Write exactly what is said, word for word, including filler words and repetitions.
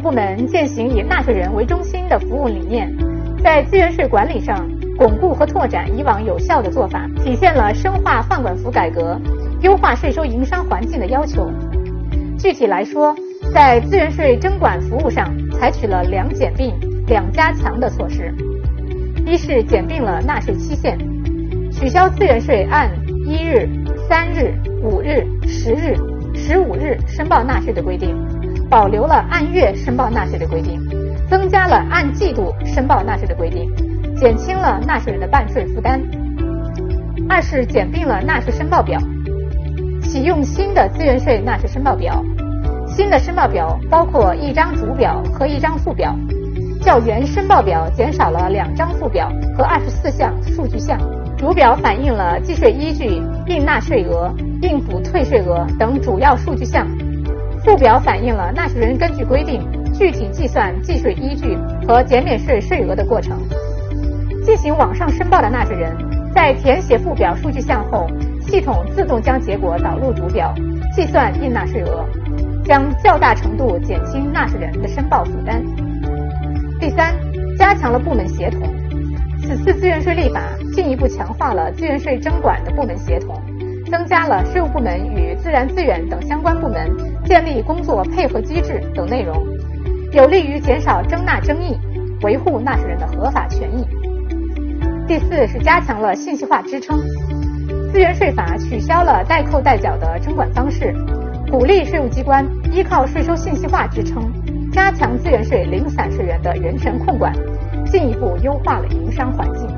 部门践行以纳税人为中心的服务理念，在资源税管理上巩固和拓展以往有效的做法，体现了深化放管服改革、优化税收营商环境的要求。具体来说，在资源税征管服务上采取了两简并、两加强的措施。一是简并了纳税期限，取消资源税按一日、三日、五日、十日、十五日申报纳税的规定，保留了按月申报纳税的规定，增加了按季度申报纳税的规定，减轻了纳税人的办税负担。二是简并了纳税申报表，启用新的资源税纳税申报表。新的申报表包括一张主表和一张附表，较原申报表减少了两张附表和二十四项数据项。主表反映了计税依据、应纳税额、应补退税额等主要数据项，附表反映了纳税人根据规定具体计算计税依据和减免税税额的过程。进行网上申报的纳税人在填写附表数据项后，系统自动将结果导入主表，计算应纳税额，将较大程度减轻纳税人的申报负担。第三，加强了部门协同。此次资源税立法进一步强化了资源税征管的部门协同，增加了税务部门与自然资源等相关部门建立工作配合机制等内容，有利于减少征纳争议，维护纳税人的合法权益。第四是加强了信息化支撑。资源税法取消了代扣代缴的征管方式，鼓励税务机关依靠税收信息化支撑，加强资源税零散税源的人权控管，进一步优化了营商环境。